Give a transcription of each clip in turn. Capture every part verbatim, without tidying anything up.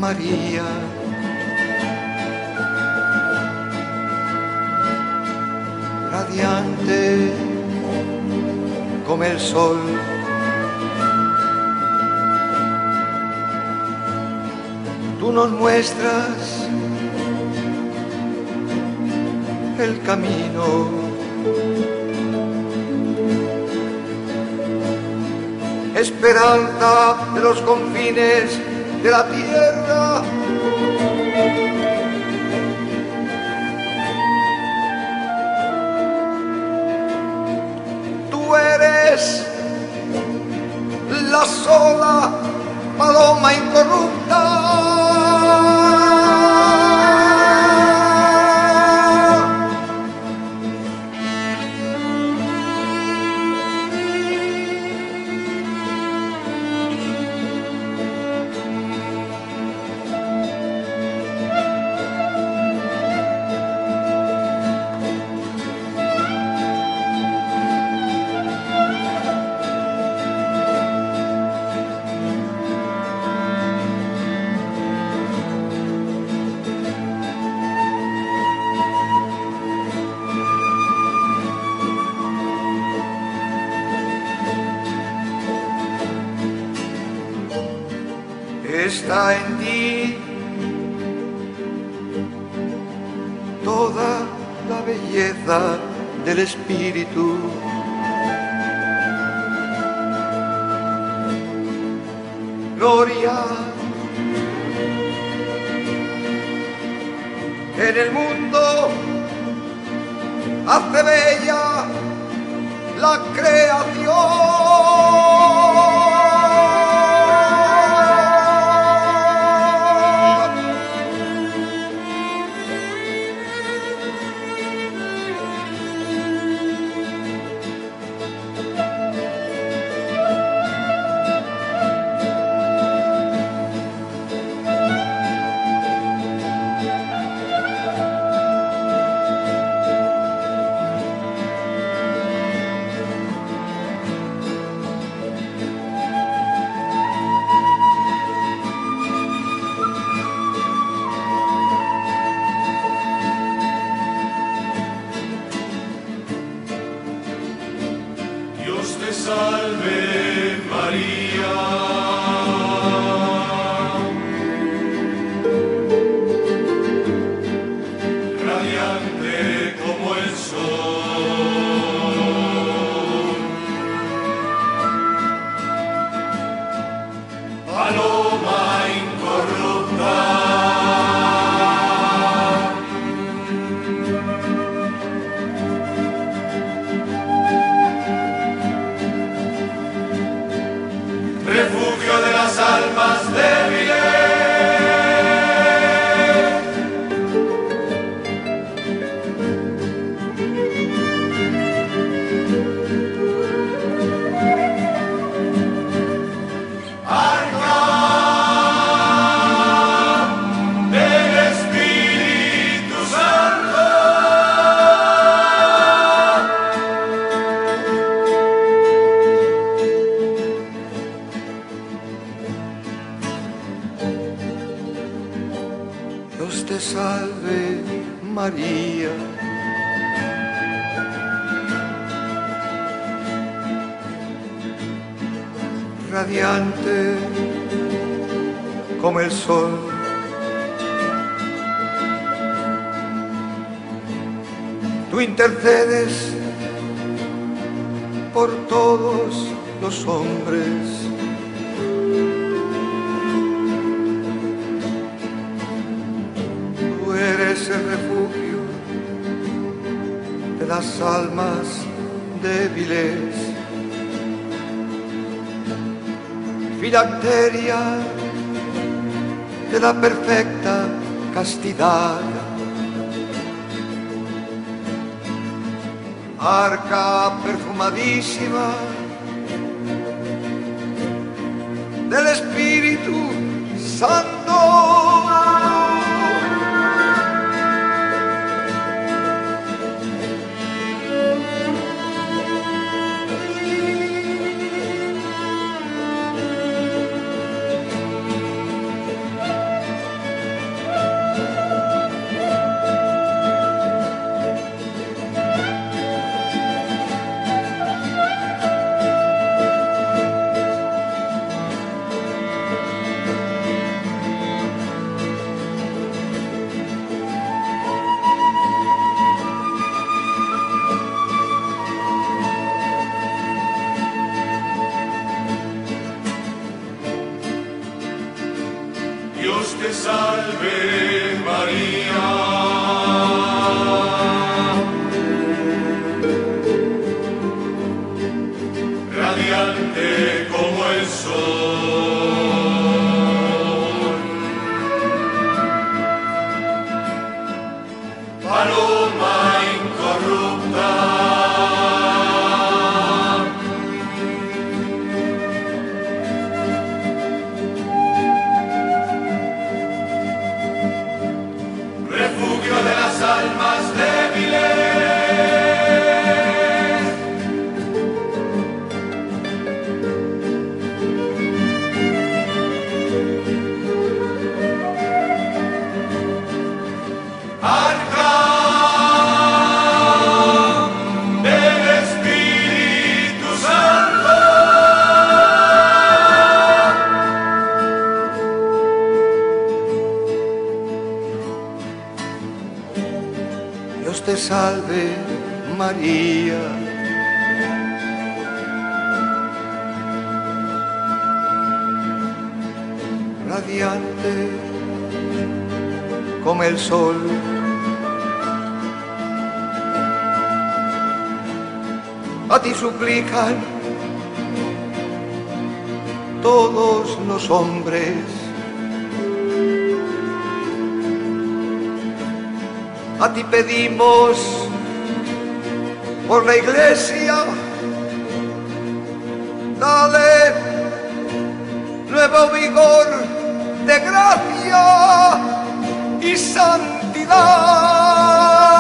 María. Radiante como el sol, tú nos muestras el camino. Esperanza de los confines de la tierra. Tú eres la sola paloma incorrupta. Está en ti toda la belleza del espíritu. Gloria en el mundo hace bella la creación. Dios te salve María, radiante como el sol, paloma incorrupta, refugio de las almas débiles. Arca del Espíritu Santo. Dios te salve, María. Radiante como el sol, tú intercedes por todos los hombres. Eres el refugio de las almas débiles. Filacteria de la perfecta castidad. Arca perfumadísima del Espíritu Santo. salve María. Radiante como el sol, paloma incorrupta, refugio de las almas débiles. Dios te salve, María. Radiante como el sol, a ti suplican todos los hombres. A ti pedimos por la Iglesia, dale nuevo vigor de gracia y santidad.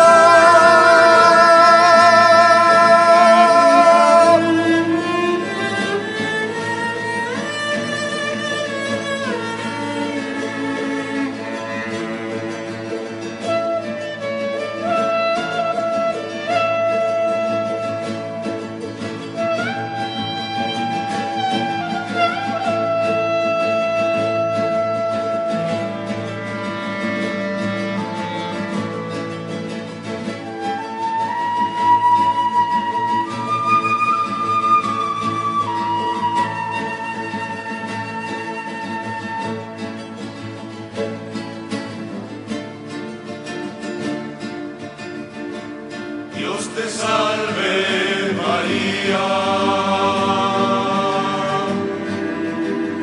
Dios te salve María.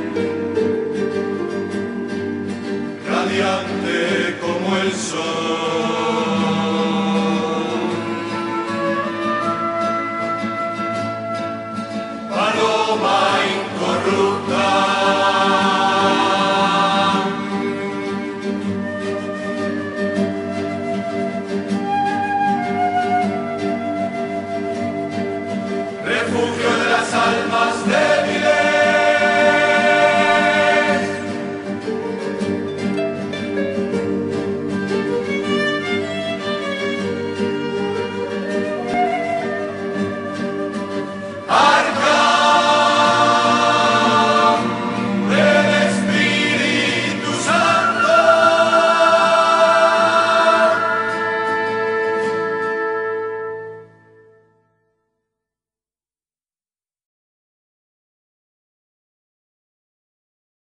Radiante como el sol,